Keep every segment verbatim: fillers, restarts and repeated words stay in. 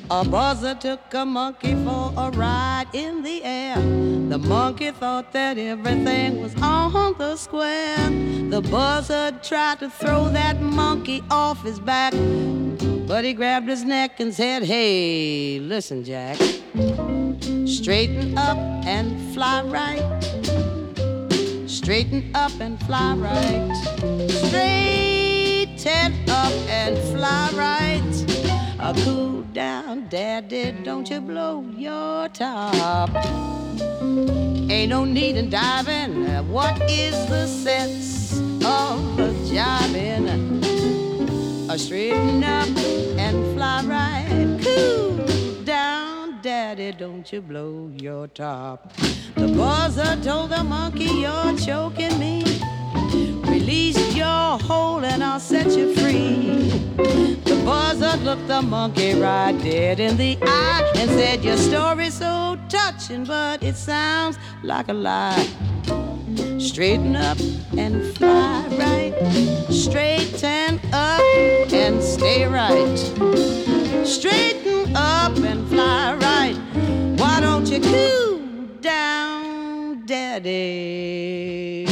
A buzzer took a monkey for a ride in the air. The monkey thought that everything was on the square. The buzzer tried to throw that monkey off his back, but he grabbed his neck and said, "Hey, listen, Jack. Straighten up and fly right. Straighten up and fly right. Straighten up and fly right. Uh, cool down, daddy, don't you blow your top. Ain't no need in diving. Uh, what is the sense of a jiving? Uh, straighten up and fly right. Cool down, daddy, don't you blow your top." The buzzer told the monkey, "You're choking me. Release your hold and I'll set you free." The buzzer looked the monkey right dead in the eye and said, "Your story's so touching, but it sounds like a lie. Straighten up and fly right. Straighten up and stay right. Straighten up and fly right. Why don't you cool down, daddy?"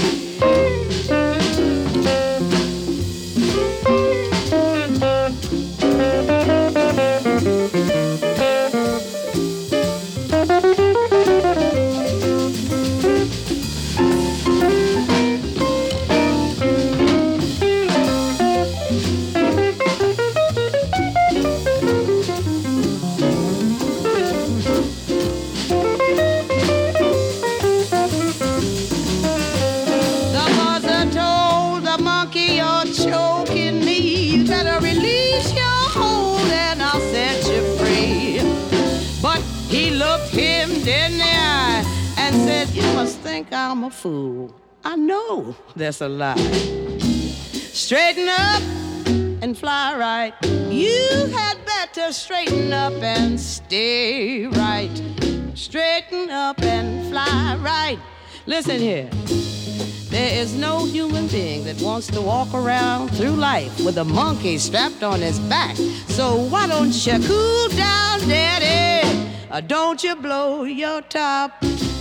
Think I'm a fool. I know that's a lie. Straighten up and fly right. You had better straighten up and stay right. Straighten up and fly right. Listen here. There is no human being that wants to walk around through life with a monkey strapped on his back. So why don't you cool down, daddy? Uh, don't you blow your top.